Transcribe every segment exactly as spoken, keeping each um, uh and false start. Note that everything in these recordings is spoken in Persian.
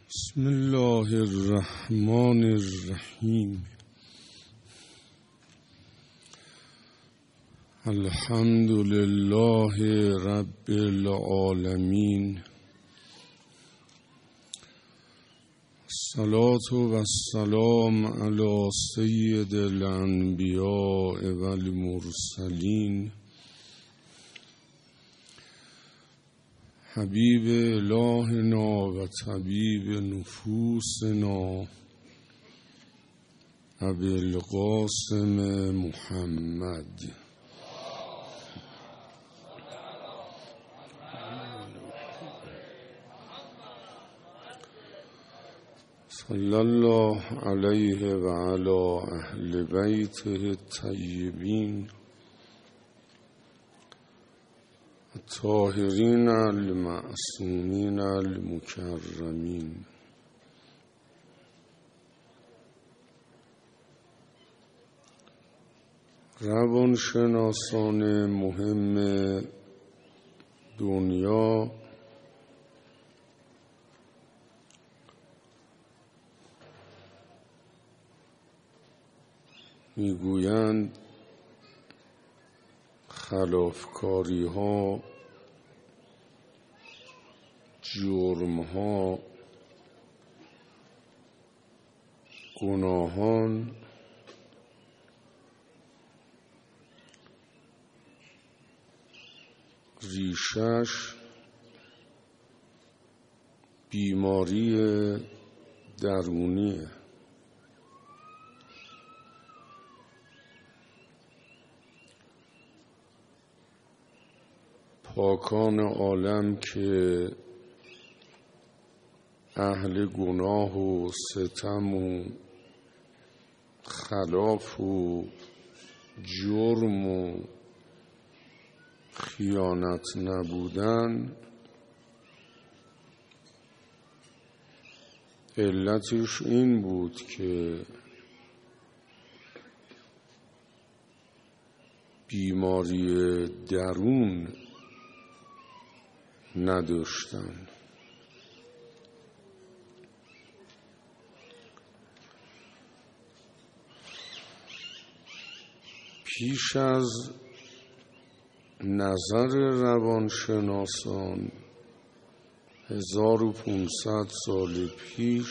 بسم الله الرحمن الرحیم. الحمد لله رب العالمین. الصلاة و السلام علی سید الانبیاء و المرسلین حبیب الهنا و طبیب نفوسنا ابی القاسم محمد. صلی الله علیه و علی اهل بیته الطیبین الطاهرین المعصومین المکرمین. روانشناسان مهم دنیا میگویند خلافکاری ها، جرم ها، گناهان ریشش بیماری درونیه. پاکان عالم که اهل گناه و ستم و خلاف و جرم و خیانت نبودن، علتش این بود که بیماری درون نداشتن. پیش از نظر روانشناسان هزار و پانصد سال پیش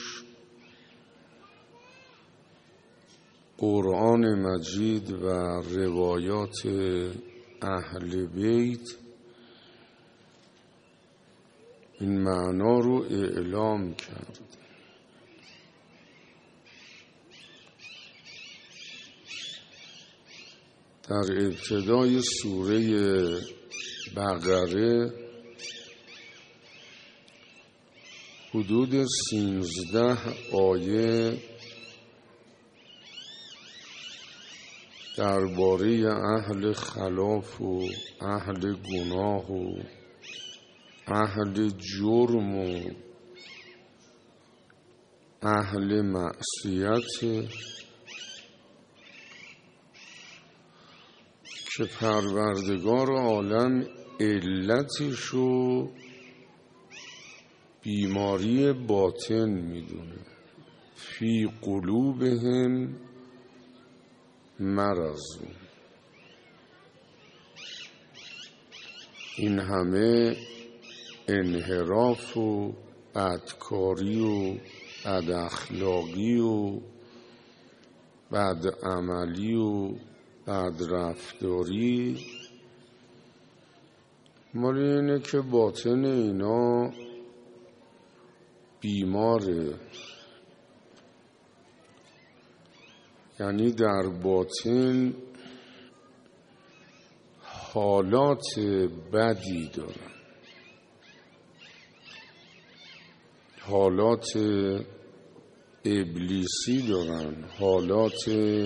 قرآن مجید و روایات اهل بیت این معنا رو اعلام کرد. در ابتدای سوره بقره حدود سیزده آیه درباره اهل خلاف و اهل گناه و اهل جرم و اهل معصیت که پروردگار عالم علتشو بیماری باطن میدونه. فی قلوبهم مرض. این همه انحراف و بدکاری و بد اخلاقی و بد عملی و بد رفتاری مال اینه که باطن اینا بیماره. یعنی در باطن حالات بدی دارن، حالات ابلیسی دارن، حالات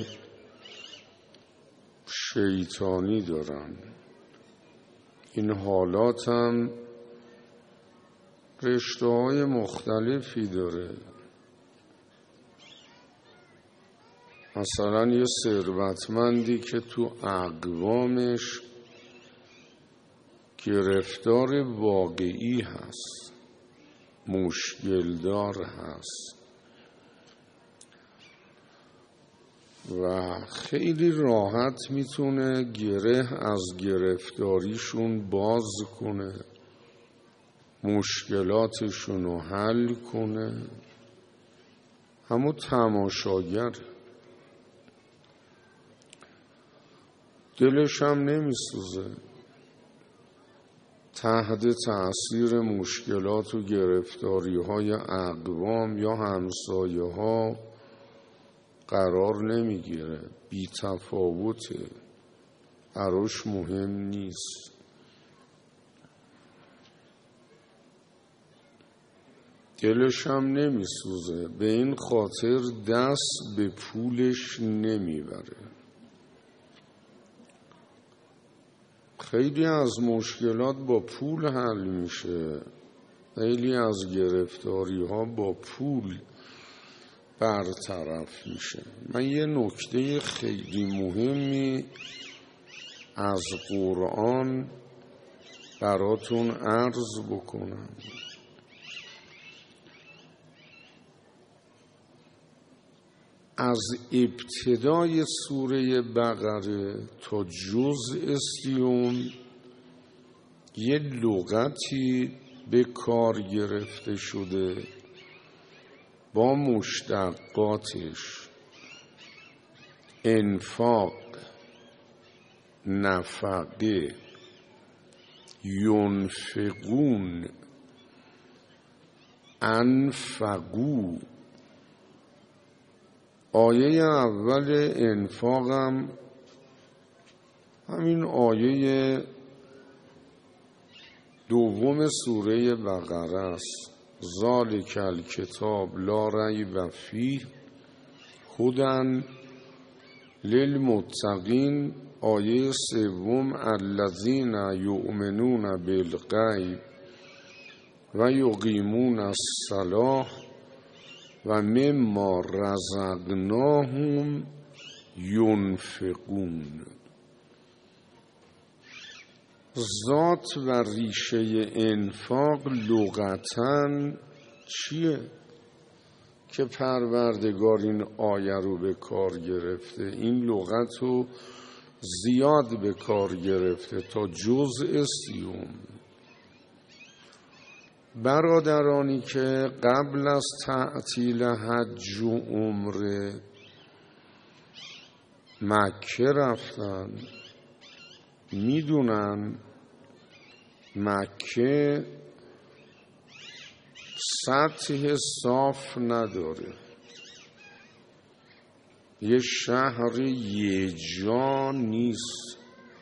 شیطانی دارن. این حالات هم رشته های مختلفی داره. مثلا یه ثروتمندی که تو اقوامش گرفتار واقعی هست، مشکل دار هست و خیلی راحت میتونه گره از گرفتاریشون باز کنه، مشکلاتشون رو حل کنه. همون تماشاگر دلش هم نمیسوزه، تحت تأثیر مشکلات و گرفتاری های اقوام یا همسایه ها قرار نمیگیره، بی تفاوته، براش مهم نیست. دلش هم نمیسوزه، به این خاطر دست به پولش نمیبره. خیلی از مشکلات با پول حل میشه، خیلی از گرفتاری ها با پول برطرف میشه. من یه نکته خیلی مهمی از قرآن براتون عرض بکنم. از ابتدای سوره بقره تا جزء سیوم یه لغتی به کار گرفته شده با مشتقاتش: انفاق، نفقه، ینفقون، انفقو. آیه اول انفاقم همین آیه دوم سوره بقره است: ذالک الکتاب لا ریب فیه هدی للمتقین. آیه سوم الذین یؤمنون بالغیب و یقیمون الصلاة و مما رزقناهم ینفقون. ذات و ریشه انفاق لغتاً چیه که پروردگار این آیه رو به کار گرفته؟ این لغت رو زیاد به کار گرفته تا جزء سیوم. برادرانی که قبل از تعطیل حج و عمره مکه رفتن میدونن مکه سطح صاف نداره، یه شهر یه جا نیست.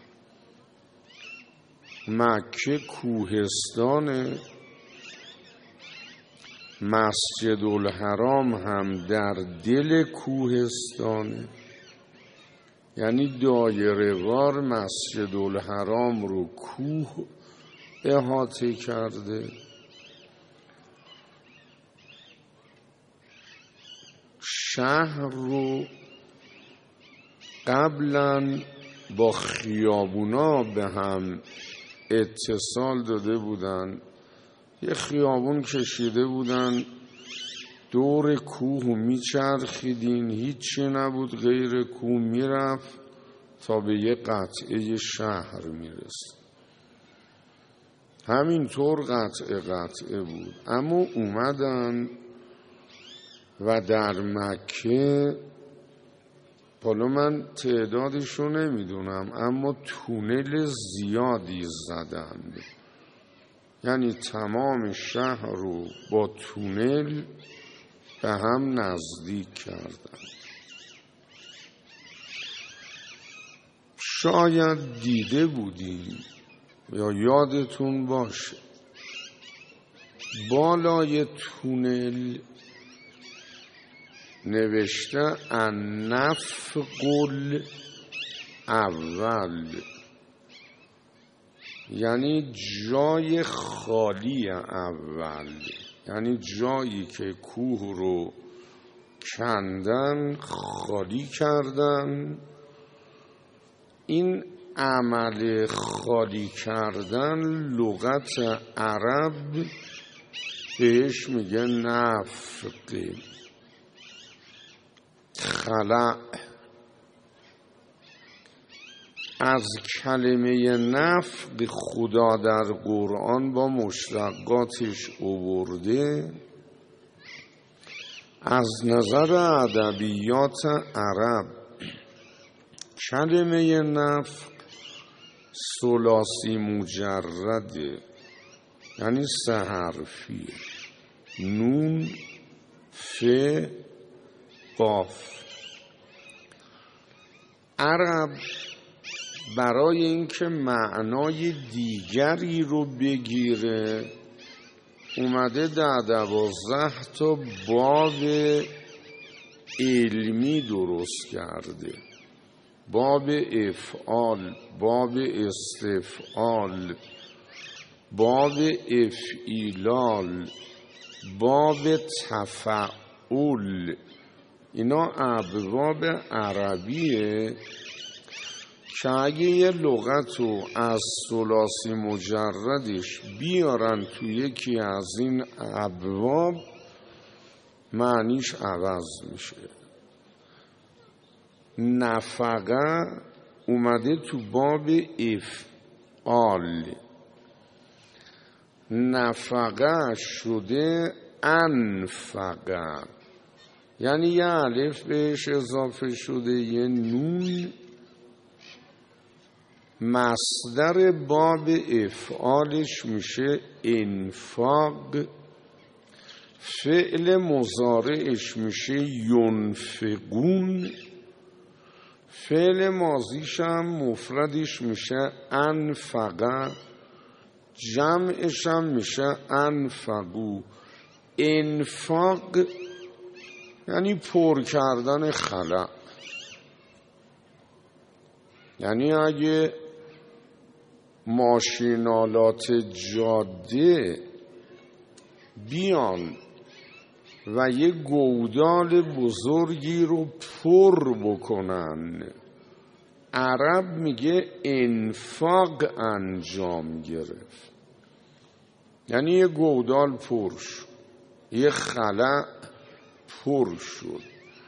مکه کوهستانه، مسجد الحرام هم در دل کوهستانه، یعنی دایره وار مسجد الحرام رو کوه احاطه کرده. شهر رو قبلا با خیابونا به هم اتصال داده بودن، یه خیابون کشیده بودن دور کوه میچرخیدین، هیچی نبود غیر کوه، میرفت تا به یه قطعه شهر میرسید. همینطور قطعه قطعه بود. اما اومدن و در مکه، حالا من تعدادشو نمیدونم، اما تونل زیادی زدن، یعنی تمام شهر رو با تونل به هم نزدیک کردن. شاید دیده بودیم یا یادتون باشه بالای تونل نوشته النفق الاول، یعنی جای خالی اول، یعنی جایی که کوه رو کندن خالی کردن. این عمل خالی کردن لغت عرب بهش میگه نفق. خلع از کلمه نفق خدا در قرآن با مشتقاتش آورده. از نظر ادبیات عرب کلمه نفق ثلاثی مجرده، یعنی سه حرفیه: نون، ف، قاف. عرب برای اینکه معنای دیگری رو بگیره اومده در دوازده تا باب علمی درست کرده: باب افعال، باب استفعال، باب افعیلال، باب تفعول. اینا ابواب عربیه که اگه یه لغت رو از ثلاثی مجردش بیارن تو یکی از این ابواب معنیش عوض میشه. نفقه اومده تو باب افعال، نفقه شده انفقه، یعنی یه الف بهش اضافه شده، یه نون. مصدر باب افعالش میشه انفاق، فعل مضارعش میشه ینفقون، فعل ماضیش هم مفردش میشه انفقه، جمعش هم میشه انفقو. انفاق یعنی پر کردن خلأ، یعنی اگه ماشینالات جاده بیان و یه گودال بزرگی رو پر بکنن، عرب میگه انفاق انجام گرفت، یعنی یه گودال پر شد، یه خلأ پر شد.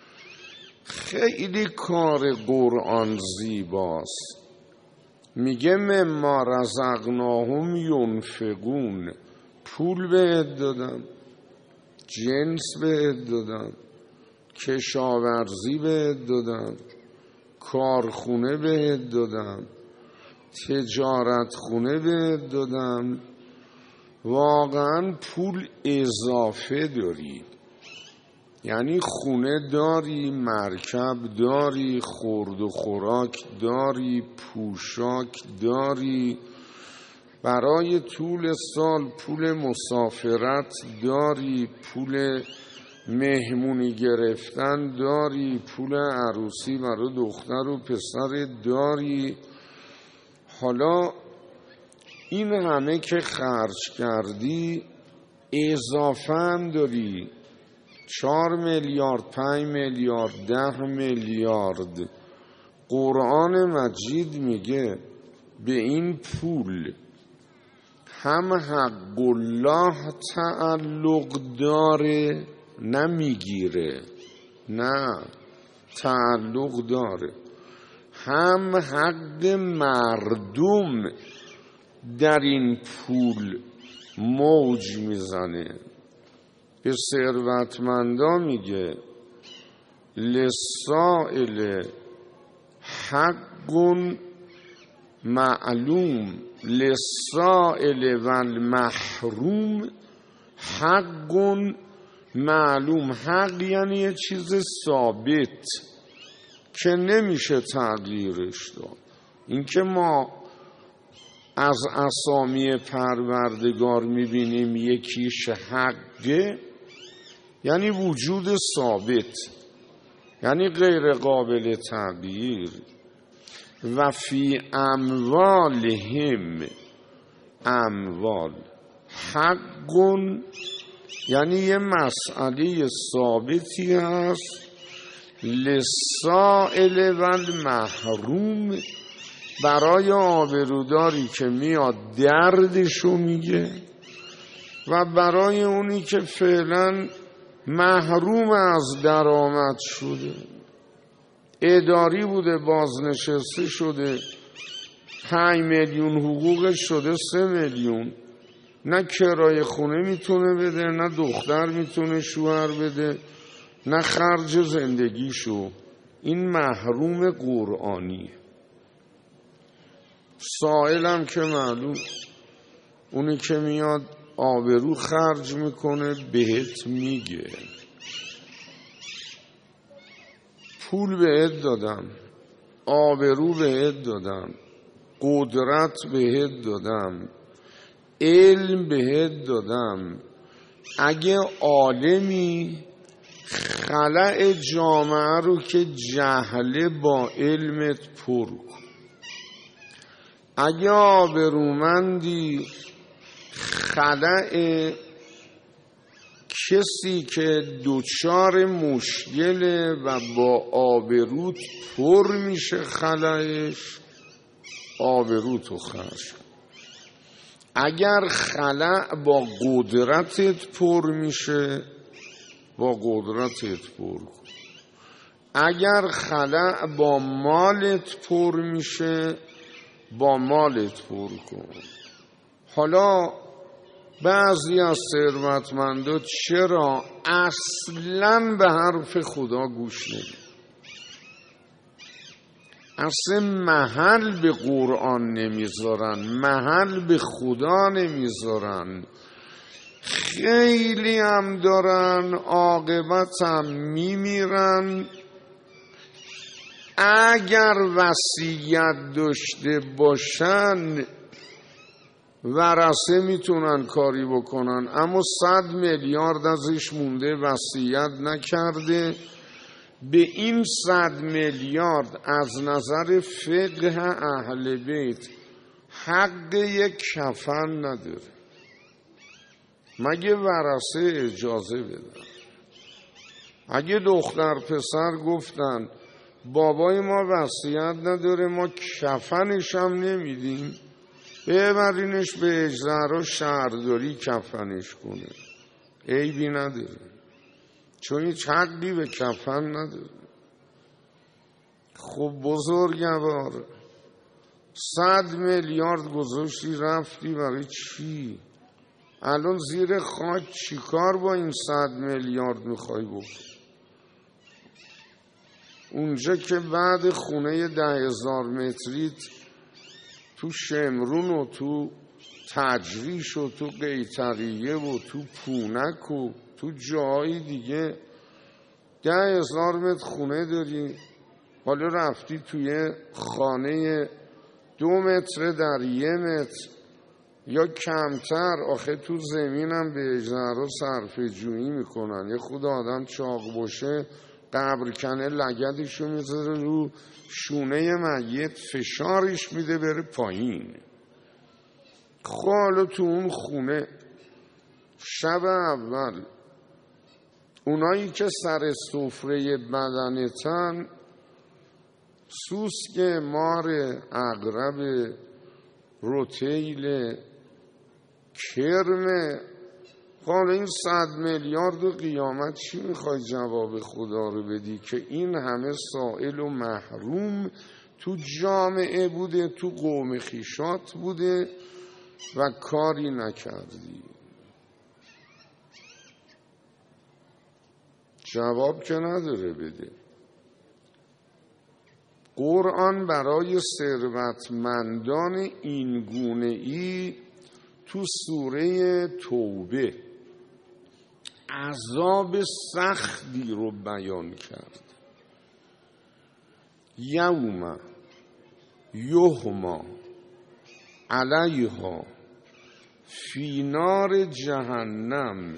خیلی کار قرآن زیباست. میگه مما رزقناهم ینفقون، پول بهت دادم، جنس بهت دادم، کشاورزی بهت دادم، کارخونه بهت دادم، تجارت خونه بهت دادم، واقعا پول اضافه داری، یعنی خونه داری، مرکب داری، خورد و خوراک داری، پوشاک داری، برای طول سال پول مسافرت داری، پول مهمونی گرفتن داری، پول عروسی برای دختر و پسر داری. حالا این همه که خرج کردی اضافه هم داری، چهار میلیارد، پنج میلیارد، ده میلیارد. قرآن مجید میگه به این پول هم حق الله تعلق داره، نه میگیره، نه تعلق داره، هم حق مردم در این پول موج میزنه. به ثروتمندا میگه للسائل حق معلوم، للسائل والمحروم حق معلوم. حق یعنی یه چیز ثابت که نمیشه تغییرش داد. این که ما از اسامی پروردگار میبینیم یکیش حقه، یعنی وجود ثابت، یعنی غیر قابل تغییر. و فی اموالهم، اموال حق یعنی یه مسئله ثابتی هست، للسائل والمحروم، برای آبروداری که میاد دردشو میگه و برای اونی که فعلا محروم از درآمد شده، اداری بوده بازنشسته شده، پنج میلیون حقوقش شده سه میلیون، نه کرایه خونه میتونه بده، نه دختر میتونه شوهر بده، نه خرج زندگیشو. این محروم قرآنیه. سائلم که معلوم، اونی که میاد آبرو خرج میکنه بهت میگه پول بهت دادم، آبرو بهت دادم، قدرت بهت دادم، علم بهت دادم، اگه عالمی خلأ جامعه رو که جهله با علمت پر کن. اگه آبرومندی خلأ کسی که دوچار مشکله و با آبروت پر میشه خلأش، آبروتو خرج. اگر خلأ با قدرتت پر میشه، با قدرتت پر کن. اگر خلأ با مالت پر میشه، با مالت پر کن. حالا بعضی از ثروتمندا چرا اصلاً به حرف خدا گوش نمیدن؟ اصلا محل به قرآن نمیذارن، محل به خدا نمیذارن. خیلی هم دارن، عاقبت هم میمیرن. اگر وصیت داشته باشن ورثه میتونن کاری بکنن، اما صد میلیارد ازش مونده وصیت نکرده. به این صد میلیارد از نظر فقه اهل بیت حق یک کفن نداره، مگه ورثه اجازه بدن. اگه دختر پسر گفتن بابای ما وصیت نداره، ما کفنش هم نمیدیم، ببرینش به اجزهرا شهرداری کفنش کنه، عیبی نداره، چون هیچ حقی به کفن نداره. خب بزرگوار، صد میلیارد گذاشتی رفتی برای چی؟ الان زیر خاک چی کار با این صد میلیارد میخوای بکنی؟ اونجا که بعد خونه ده هزار متریت تو شمرون و تو تجریش و تو قیطریه و تو پونک و تو جایی دیگه ده هزار متر خونه داری، حالا رفتی توی خانه دو متر در یه متر یا کمتر. آخه تو زمینم به اجزهرا صرفه جویی میکنن. یه خود آدم چاق باشه قبر کنه لگدشو میذاره رو شونه میت، فشارش میده بره پایین. خب حالا تو اون خونه شب اول اونایی که سر سفره بدنتن، سوسک، مار، عقرب، روتیل، کرمه. حالا این صد میلیارد و قیامت چی میخوای جواب خدا رو بدی که این همه سائل و محروم تو جامعه بوده، تو قوم خیشات بوده و کاری نکردی؟ جواب که نداره بده. قرآن برای ثروتمندان این گونه ای تو سوره توبه عذاب سختی رو بیان کرد. یوم یحما علیها فی نار جهنم.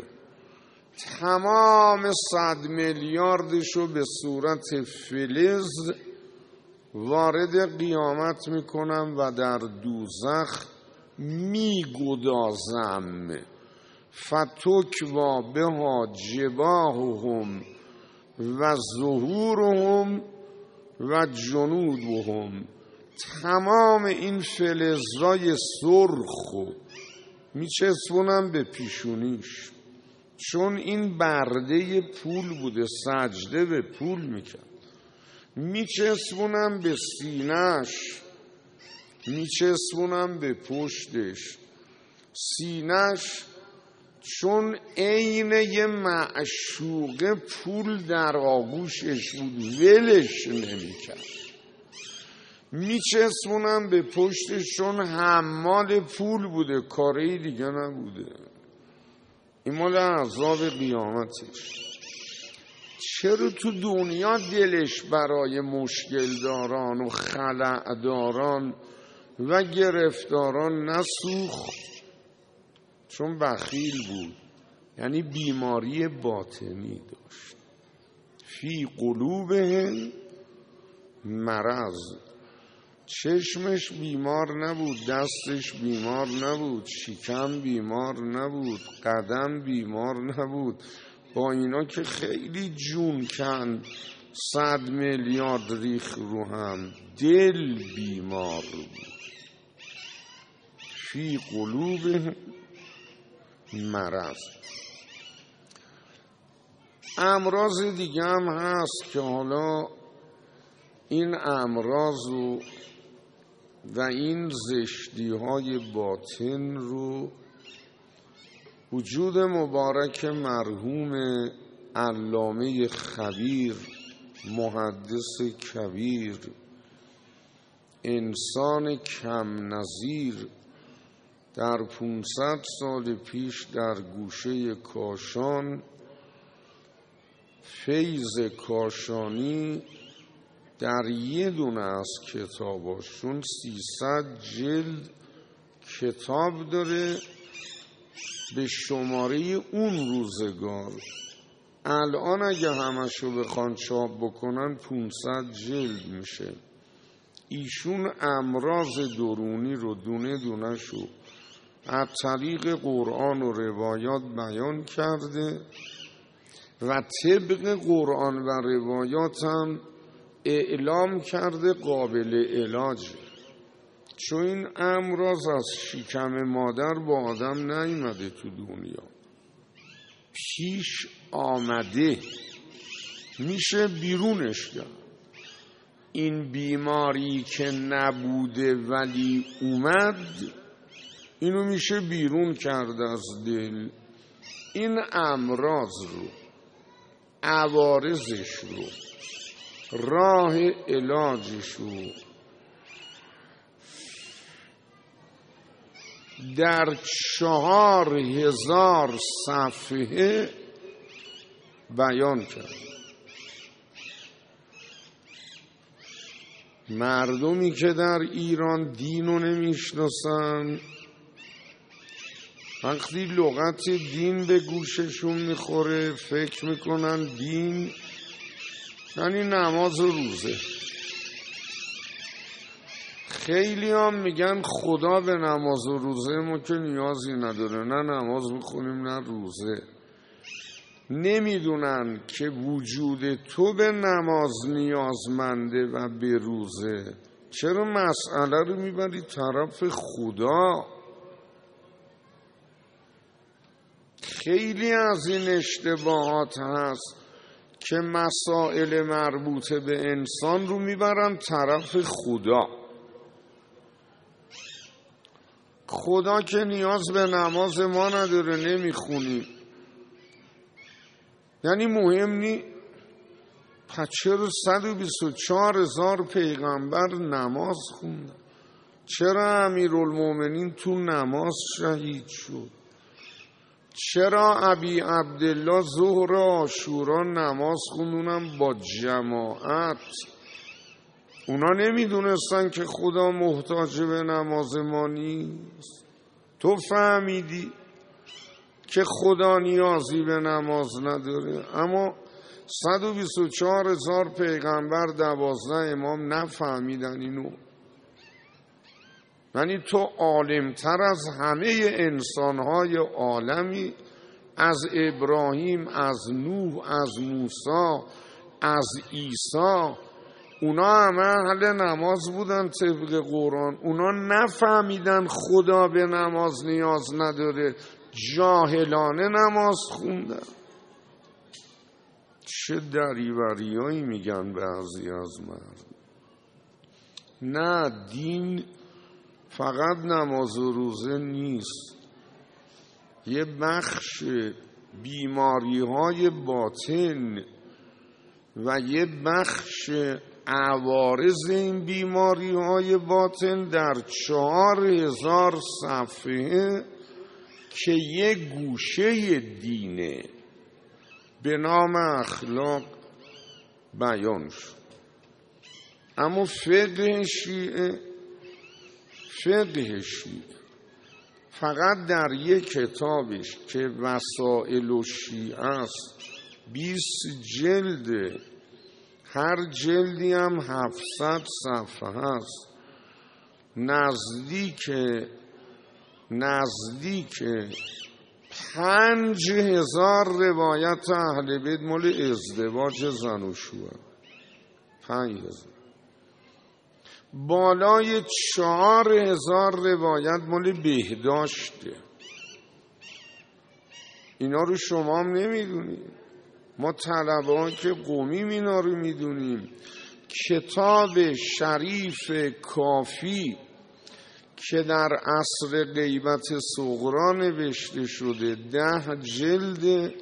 تمام صد میلیاردشو به صورت فلز وارد قیامت میکنم و در دوزخ میگدازم. فتکوا بها جباههم و ظهورهم و جنودهم. تمام این فلزای سرخ و میچسبونم به پیشونیش، چون این برده پول بوده، سجده به پول میکرد. میچسبونم به سینه‌اش، میچسبونم به پشتش. سینه‌اش چون عین یه معشوقه پول در آغوشش بود، ولش نمیکرد. میچسبونم به پشتش چون حمال پول بوده، کاری دیگه نبوده. این مال عذاب قیامتش. چرا تو دنیا دلش برای مشکل داران و خلع داران و گرفتاران نسوخت؟ چون بخیل بود، یعنی بیماری باطنی داشت. فی قلوبهم مرض، چشمش بیمار نبود، دستش بیمار نبود، شکم بیمار نبود، قدم بیمار نبود. با اینا که خیلی جون کند، صد میلیارد ریخ رو هم، دل بیمار بود. فی قلوبهم مرض. امراض دیگه هم هست که حالا این امراض رو و این زشتی های باطن رو وجود مبارک مرحوم علامه خبیر، محدث کبیر، انسان کم نظیر، در پونصد سال پیش در گوشه کاشان، فیض کاشانی، در یه دونه از کتاباشون سیصد جلد کتاب داره به شماره اون روزگار. الان اگه همشو بخوان چاپ بکنن پونصد جلد میشه. ایشون امراض درونی رو دونه دونه شو از طریق قرآن و روایات بیان کرده و طبق قرآن و روایات هم اعلام کرده قابل علاج. چون این امراض از شکم مادر با آدم نیامده تو دنیا، پیش آمده، میشه بیرونش کرد. این بیماری که نبوده ولی اومد، اینو میشه بیرون کرد از دل. این امراض رو، عوارضش رو، راه علاجش رو در چهار هزار صفحه بیان کرد. مردمی که در ایران دین رو نمیشناسن، وقتی لغت دین به گوششون میخوره فکر میکنن دین یعنی نماز و روزه. خیلی هم میگن خدا به نماز و روزه ما که نیازی نداره، نه نماز میخونیم نه روزه. نمیدونن که وجود تو به نماز نیازمنده و به روزه. چرا مسئله رو میبری طرف خدا؟ خیلی از این اشتباهات هست که مسائل مربوطه به انسان رو میبرن طرف خدا. خدا که نیاز به نماز ما نداره، نمیخونیم، یعنی مهم نی. پس چرا صد و بیست و چهار هزار پیغمبر نماز خوندن؟ چرا امیرالمومنین تو نماز شهید شد؟ چرا ابی عبدالله ظهر عاشورا نماز خوندونم با جماعت؟ اونا نمیدونستن که خدا محتاج به نماز ما نیست. تو فهمیدی که خدا نیازی به نماز نداره، اما صد و بیست و چهار هزار پیغمبر، دوازده امام نفهمیدن اینو. یعنی تو عالمتر از همه انسانهای عالمی، از ابراهیم، از نوح، از موسی، از عیسی، اونا همه اهل نماز بودن طبق قرآن، اونا نفهمیدن خدا به نماز نیاز نداره، جاهلانه نماز خوندن. چه دریوریایی میگن بعضی از مردم. نه، دین فقط نماز و روزه نیست، یه بخش بیماری های باطن و یه بخش عوارض این بیماری های باطن در چهار هزار صفحه که یه گوشه دینه به نام اخلاق بیان شد. اما فقه شیعه فقه شیعه فقط در یک کتابش که وسائل و شیعه است بیست جلده، هر جلدی هم هفتصد صفحه است، نزدیک نزدیک پنج هزار روایت اهل بیت مال ازدواج زن و شوهر، پنج هزار، بالای چهار هزار روایت مال بهداشته. اینا رو شما هم نمیدونید، ما طلبه ها که قومیم اینا رو میدونیم. کتاب شریف کافی که در عصر غیبت صغرا نوشته شده، ده جلد،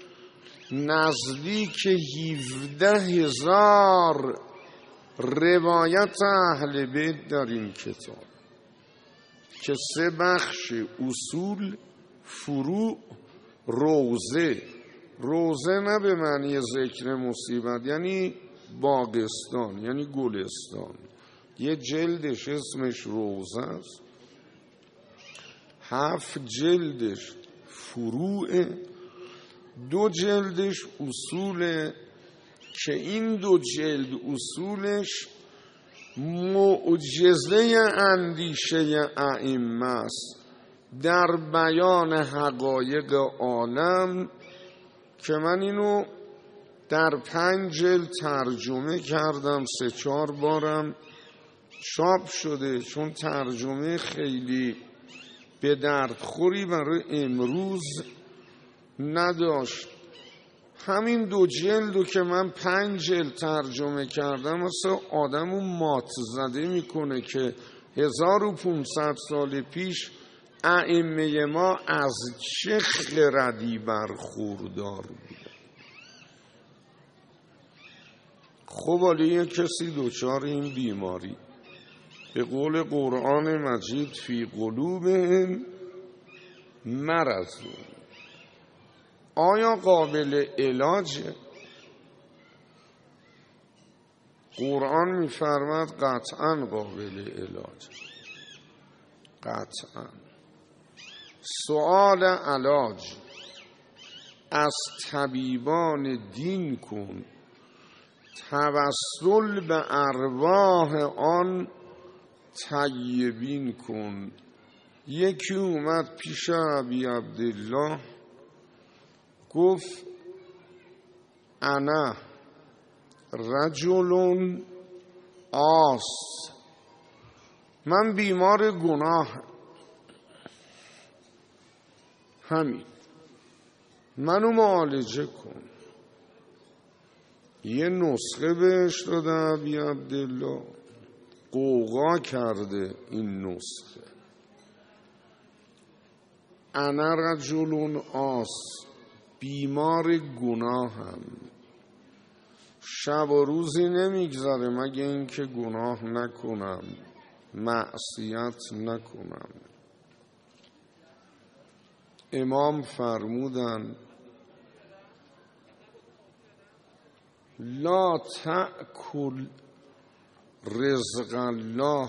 نزدیک هفده هزار روایت اهل بیت در این کتاب که سه بخش: اصول، فروع، روضه. روضه نه به معنی ذکر مصیبت، یعنی باغستان، یعنی گلستان. یه جلدش اسمش روضه است، هفت جلدش فروع، دو جلدش اصوله که این دو جلد اصولش معجزه اندیشه ائمه است در بیان حقایق عالم، که من اینو در پنج جلد ترجمه کردم، سه چهار بارم چاپ شده، چون ترجمه خیلی به دردخوری برای امروز نداشت. همین دو جلدو که من پنج جلد ترجمه کردم مثل آدمو مات زده میکنه که هزار و پونصد سال پیش ائمه ما از چه خردی برخوردار بودن. خب حالا یه کسی دوچار این بیماری، به قول قرآن مجید فی قلوبهم مرض، آیا قابل علاجه؟ قرآن میفرماد قطعا قابل علاج، قطعا. سؤال علاج از طبیبان دین کن، توسل به ارواح آن طیبین کن. یکی اومد پیش ابی عبدالله گفت انا رجل آس، من بیمار گناه، همین، منو معالجه کن. یه نسخه بهش داده ابی عبدالله، قوقا کرده این نسخه. انا رجل آس، بیمار گناهم، شب و روزی نمیگذره مگه اینکه گناه نکنم، معصیت نکنم. امام فرمودن لا تأکل رزق الله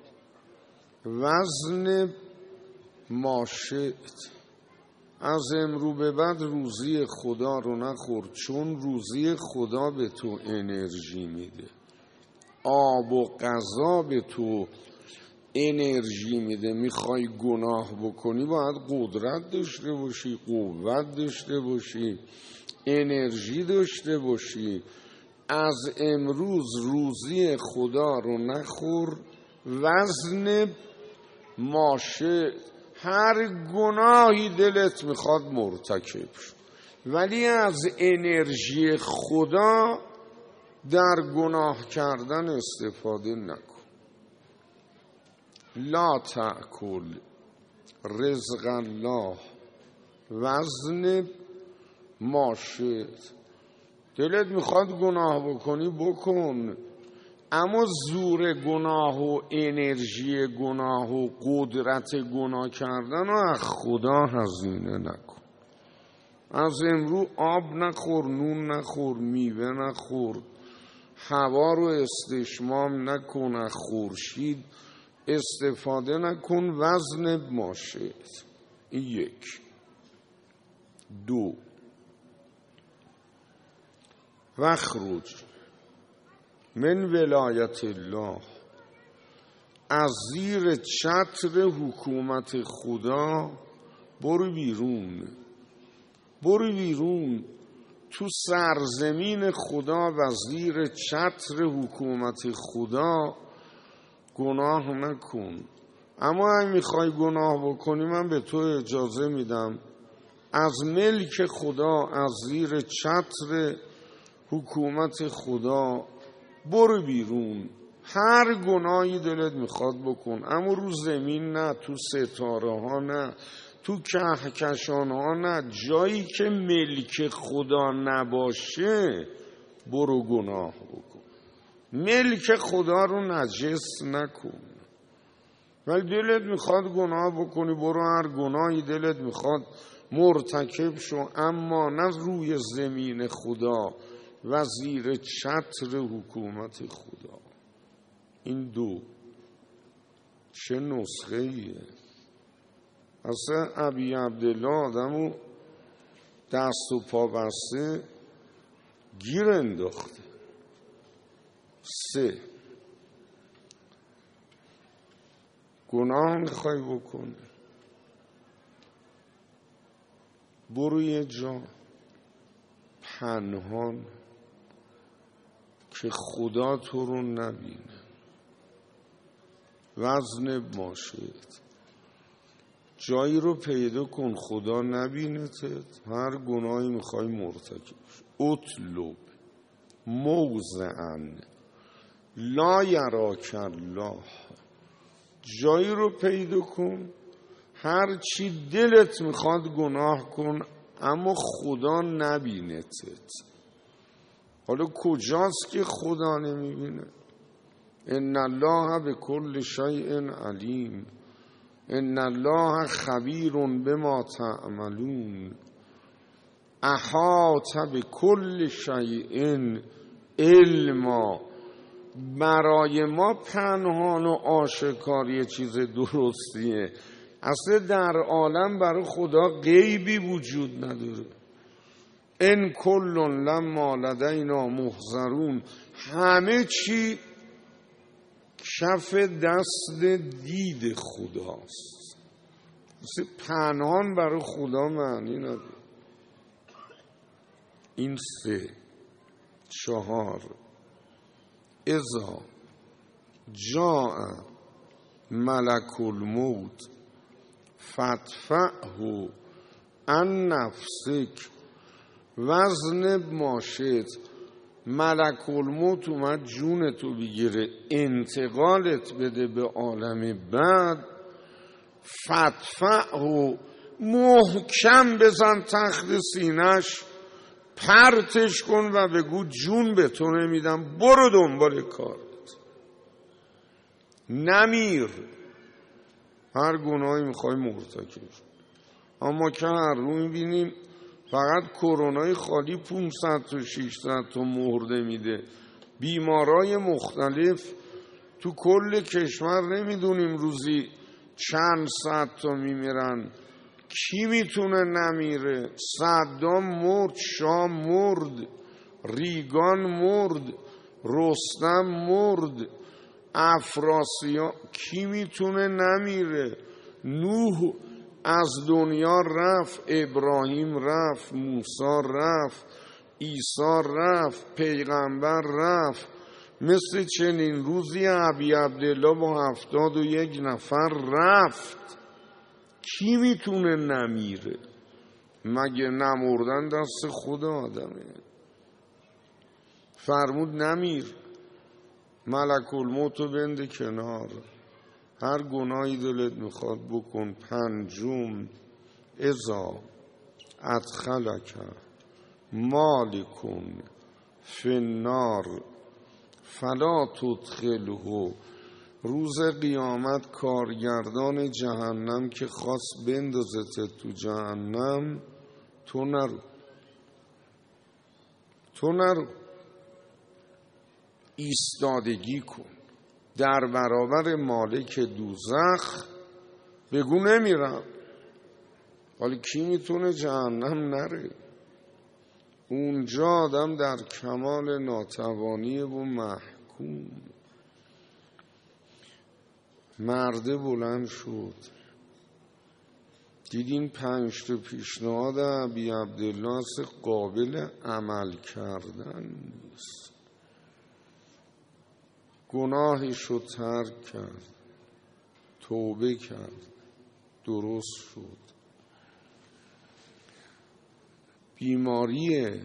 وزن ما شئت، از امرو به بعد روزی خدا رو نخور، چون روزی خدا به تو انرژی میده، آب و غذا به تو انرژی میده. میخوای گناه بکنی باید قدرت داشته باشی، قوت داشته باشی، انرژی داشته باشی. از امروز روزی خدا رو نخور، وزن ماشه، هر گناهی دلت میخواد مرتکب شو، ولی از انرژی خدا در گناه کردن استفاده نکن. لا تأکل رزق الله وزن ماشه. دلت میخواد گناه بکنی بکن، اما زور گناه و انرژی گناه و قدرت گناه کردن رو از خدا هزینه نکن. از امروز آب نخور، نون نخور، میوه نخور، هوا رو استشمام نکن، از خورشید استفاده نکن، وزن ماشه. این یک. دو، وخرج من ولایت الله، از زیر چتر حکومت خدا برو بیرون، برو بیرون، تو سرزمین خدا و زیر چتر حکومت خدا گناه نکن. اما اگه میخوای گناه بکنی من به تو اجازه میدم از ملک خدا، از زیر چتر حکومت خدا برو بیرون، هر گناهی دلت میخواد بکن، اما رو زمین نه، تو ستاره ها نه، تو کهکشان ها نه، جایی که ملک خدا نباشه برو گناه بکن. ملک خدا رو نجس نکن. ولی دلت میخواد گناه بکنی برو، هر گناهی دلت میخواد مرتکب شو، اما نه روی زمین خدا و زیر چتر حکومت خدا. این دو چه نسخه ایه؟ اصلا ابی عبدالله آدمو دست و پا بسته گیر انداخته. سه، گناه میخوای بکنه برو یه جا پنهان که خدا تو رو نبینه، وزن ماشهت، جایی رو پیدا کن خدا نبینتت، هر گناهی میخوای مرتکب شو. اطلب موضعا لا یراک الله، جایی رو پیدا کن هر چی دلت میخواد گناه کن اما خدا نبینتت. حالا کجاست که خدا نمیبینه؟ ان الله بكل شیء علیم، ان الله خبیر بما تعملون، احاط بكل شیء علما. برای ما پنهان و آشکار یه چیز درستیه، اصلا در عالم برای خدا غیبی وجود نداره. ان کل لما لدینا محضرون، همه چی کف دست دید خداست، اصلا پنهان برای خدا معنی نداره. این سه. چهار، اذا جاء ملک الموت فادفعه عن نفسک، وزن ماشت، ملک الموت اومد جون تو بگیره انتقالت بده به عالم بعد، فادفعه، محکم بزن تخت سینش، پرتش کن و بگو جون به تو نمیدم، برو دنبال کارت، نمیر، هر گناهی میخوای مرتکب شو. اما که هر رو میبینیم فقط کرونای خالی پانصد تا ششصد تا مرده میده، بیمارای مختلف تو کل کشور نمیدونیم روزی چند صد تا میمیرن. کی میتونه نمیره؟ صدام مرد، شاه مرد، ریگان مرد، رستم مرد، افراسیاب، کی میتونه نمیره؟ نوح از دنیا رفت، ابراهیم رفت، موسی رفت، عیسی رفت، پیغمبر رفت، مثل چنین روزی ابی عبدالله با هفتاد و یک نفر رفت. کی میتونه نمیره؟ مگه نمردن دست خود آدمه؟ فرمود نمیر، ملک الموت رو بنده کنار، هر گناهی دلت میخواد بکن. پنجم، اذا ادخلک مالکون فی النار فلا تدخله. روز قیامت کارگردان جهنم که خواست بندازت تو جهنم، تو نرو، تو نرو، ایستادگی کن در برابر مالک دوزخ، بگو نمیرم. ولی کی میتونه جهنم نره؟ اونجا آدم در کمال ناتوانی و محکوم. مرده بلند شد، دیدین پنج تا پیشنهاد ابی عبدالله است، قابل عمل کردن نیست. گناهش رو ترک کرد، توبه کرد، درست شد. بیماری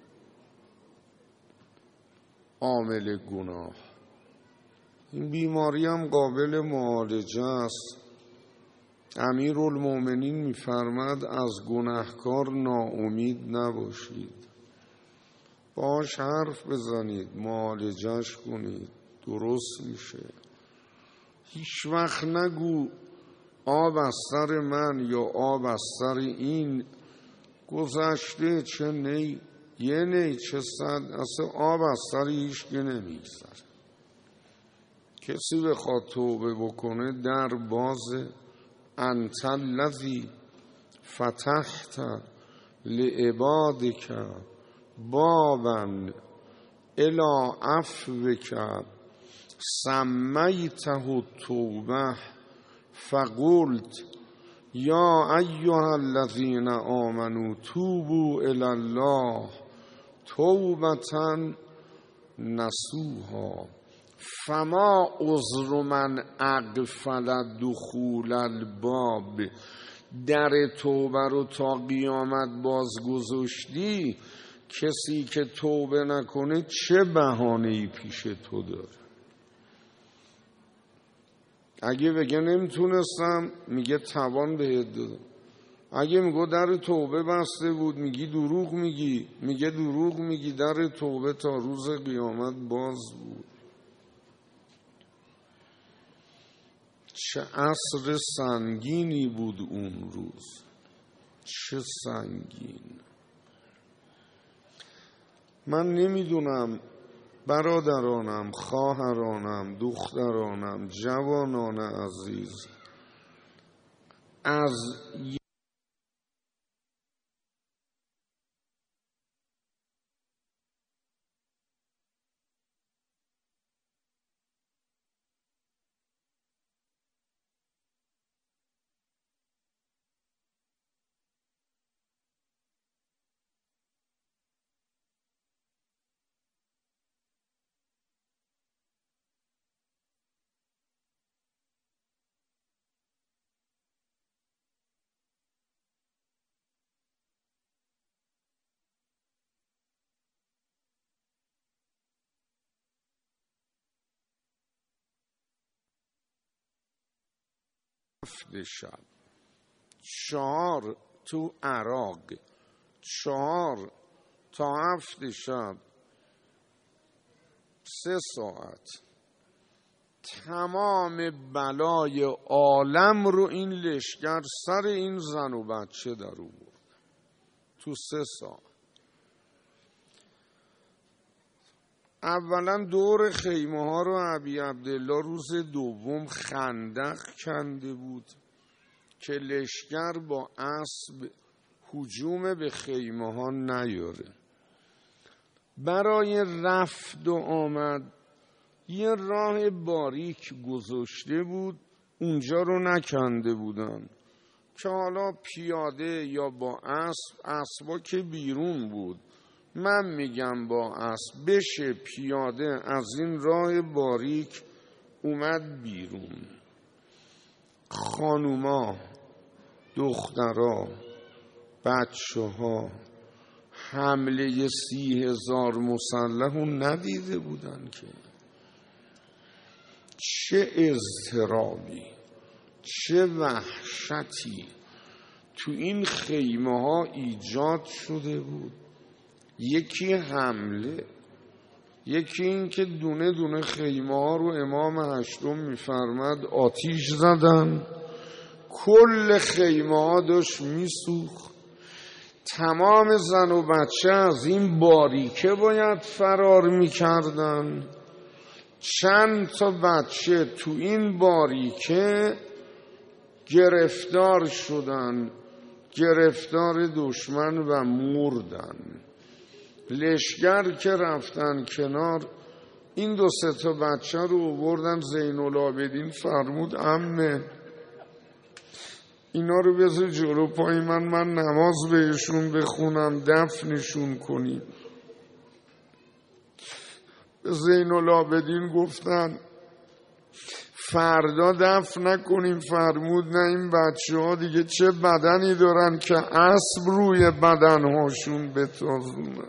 عامل گناه، این بیماری هم قابل معالجه است. امیرالمومنین می‌فرماد از گناهکار ناامید نباشید، باهاش حرف بزنید، معالجهش کنید، درست میشه. هیچ وقت نگو آب از سر من یا آب از سر این گذشته، چه نی یه نی چه صد، اصلا آب از سر هیچ که نمیگذره. کسی بخواد توبه بکنه در بازه. انت الذی فتحت لعبادک بابا الی عفوک سمیته التوبه فقلت یا ایها الذین آمنوا توبوا الی الله توبة نصوحا فما عذر من اغفل دخول الباب. در توبه رو تا قیامت باز گذاشتی، کسی که توبه نکنه چه بهانه‌ای پیش تو داره؟ اگه بگه نمیتونستم، میگه توان بهت دادم. اگه میگه در توبه بسته بود، میگی دروغ میگی، میگه دروغ میگی، در توبه تا روز قیامت باز بود. چه عصر سنگینی بود اون روز، چه سنگین. من نمیدونم برادرانم، خواهرانم، دخترانم، جوانان عزیز، از هفت شب، چهار تو عراق، چهار تا هفت شب، سه ساعت، تمام بلای عالم رو این لشکر سر این زن و بچه در آورد تو سه ساعت. اولا دور خیمه ها رو ابی عبدالله روز دوم خندق کنده بود که لشکر با اسب هجوم به خیمه ها نیاره. برای رفت و آمد یه راه باریک گذاشته بود، اونجا رو نکنده بودن که حالا پیاده یا با اسب، اسبا که بیرون بود، من میگم با اسب بشه پیاده از این راه باریک اومد بیرون. خانوما، دخترا، بچه ها حمله سی هزار مسلح رو ندیده بودن که. چه اضطرابی، چه وحشتی تو این خیمه ها ایجاد شده بود. یکی حمله، یکی این که دونه دونه خیمه ها رو امام هشتم میفرمد آتیش زدن، کل خیمه ها داشت میسوخت. تمام زن و بچه از این باریکه باید فرار میکردن. چند تا بچه تو این باریکه گرفتار شدن، گرفتار دشمن و مردن. لشگر که رفتن کنار، این دو سه تا بچه رو آوردن زین العابدین فرمود عمه اینا رو بذار جلو پای من، من نماز بهشون بخونم دفنشون کنیم. زین العابدین گفتن فردا دفن نکنیم. فرمود نه، این بچه ها دیگه چه بدنی دارن که اسب روی بدنهاشون بتازونن.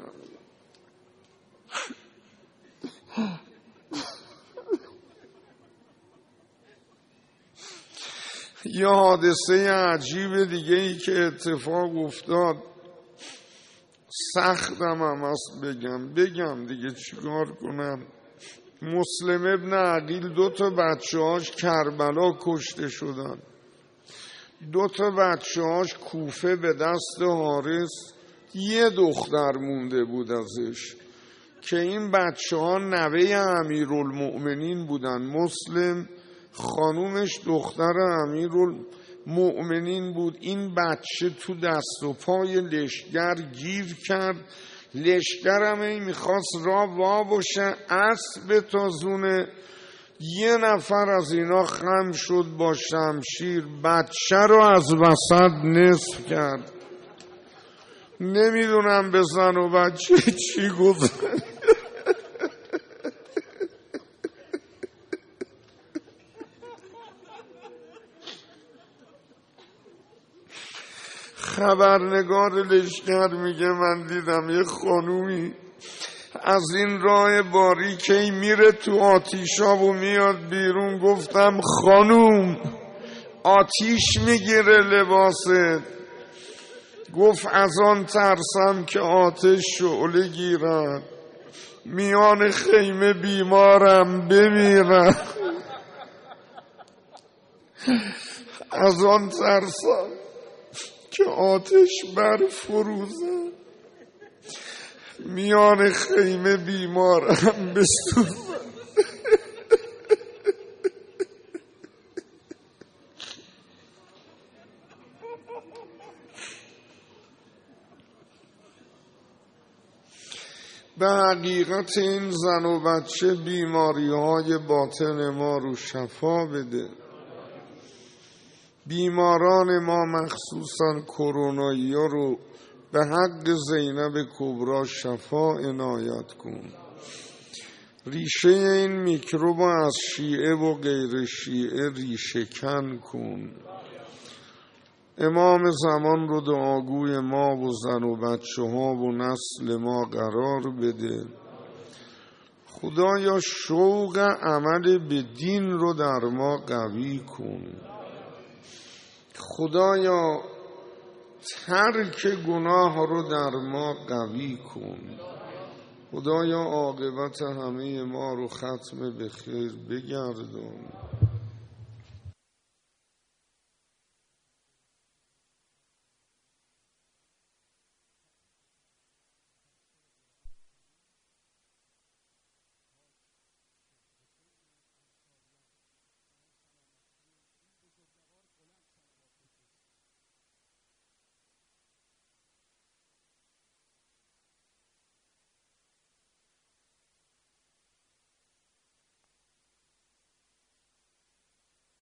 یه حادثه عجیب دیگه ای که اتفاق افتاد، سختم هم است بگم بگم دیگه چیکار کنم. مسلم ابن عقیل دو تا بچه هاش کربلا کشته شدن. دو تا بچه هاش کوفه به دست حارس، یه دختر مونده بود ازش که این بچه ها نوه امیرالمؤمنین بودن. مسلم خانومش دختر امیرالمؤمنین بود. این بچه تو دست و پای لشگر گیر کرد. لشگر هم این میخواست را وا باشه اسب تازونه. یه نفر از اینا خم شد با شمشیر، بچه رو از وسط نصف کرد. نمیدونم به زن و بچه چی گفت. خبرنگار لشکر میگه من دیدم یه خانومی از این راه باریکی میره تو آتیشاب و میاد بیرون. گفتم خانوم آتیش میگیره لباست. گفت از آن ترسم که آتش شعله گیرد، میان خیمه بیمارم بمیرم. از آن ترسم که آتش بر فروزد، میان خیمه بیمارم بسوزد. به حقیقت این زن و بچه بیماری های باطن ما رو شفا بده. بیماران ما مخصوصا کرونایی ها رو به حق زینب کبرا شفا عنایت کن. ریشه این میکروب از شیعه و غیر شیعه ریشه کن کن. امام زمان رو دعاگوی ما و زن و بچه ها و نسل ما قرار بده. خدایا شوق عمل به دین رو در ما قوی کن. خدایا ترک گناه رو در ما قوی کن. خدایا عاقبت همه ما رو ختم به خیر بگردان.